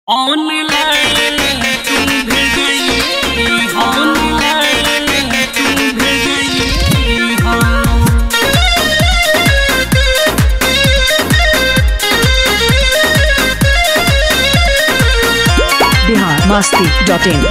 online तुम भेजइए online तुम भेजइए biharmasti.in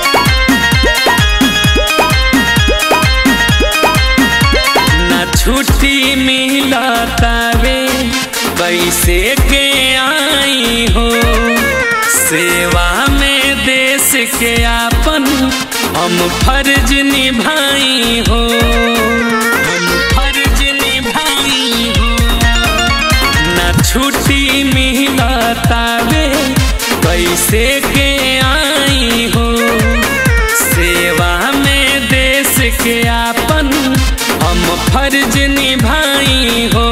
ना छुट्टी मिलतावे कैसे के आई हो सेवा में देश के आपन हम फर्ज निभाई हो हम फर्ज निभाई हो ना छुट्टी मिलतावे कैसे के आई हो सेवा में देश के आपन हम फर्ज निभाई हो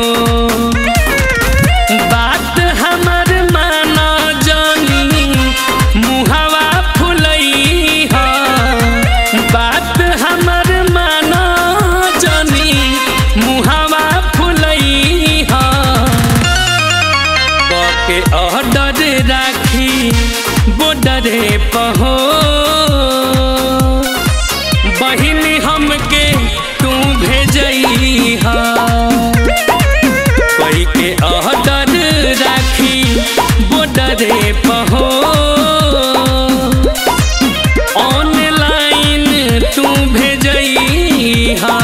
बात हमर माना जानी मुहवा फुलई हा बात हमर माना जानी मुहवा फुलई हा के ऑर्डर राखी बॉर्डरे पहो बहिनी हमके तू भेजई हा कोई के ऑर्डर राखी बॉर्डरे पहो ऑनलाइन तू भेजई हा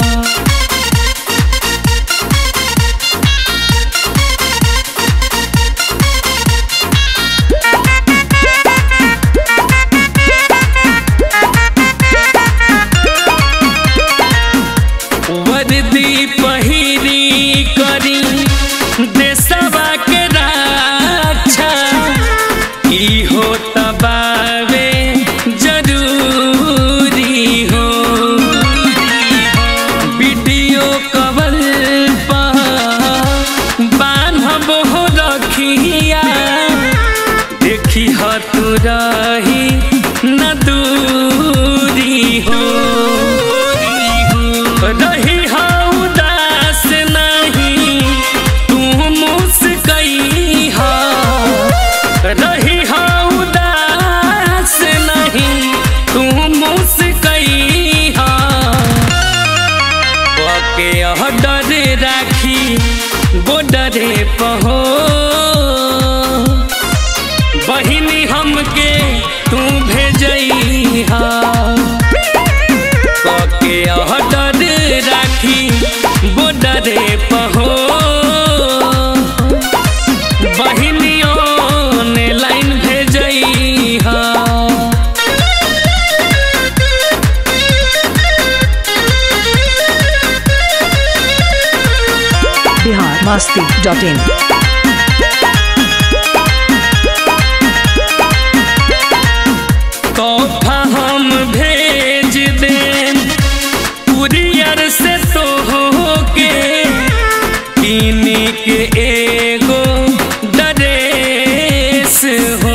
वर्दी पहिरी करी देशवा के रक्षा ई हो तबावे जरूरी हो वीडियो कवर पर बान्हब हो रखिया देखी ह तू रही न दूरी हो रही उदास नहीं तू मुस्कई हा रही उदास नहीं तू मुस्कई हा के ऑर्डर राखी बॉर्डरे पहो बहिनी हमके तू भेजई हा के ऑर्डर राखी बॉर्डरे पहो बहिनी ऑनलाइन भेजई हा biharmasti.in तोहफा हम भेज दें कुरियर से तो होके किनी के एगो ड्रेस हो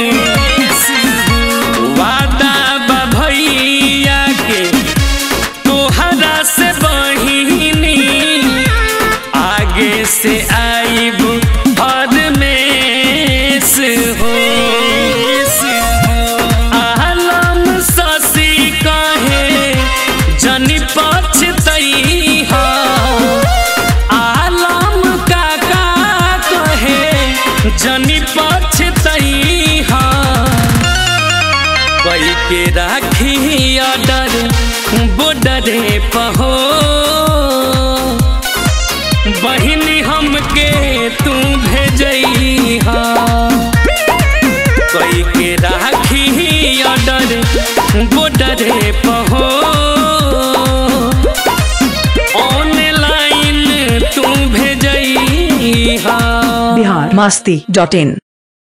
वादा बा भैया के तोहरा से बहिनी आगे से आइब हर मेस हो आलम शशि कहे जनी पछतई हा आलम काका कहे जनी पछतई हा कोई के राखी ऑर्डर बॉर्डरे पहो बहिनी हमके तू भेजई हा कोई के राखी ऑर्डर बॉर्डरे पहो ऑनलाइन तू भेजई हा biharmasti.in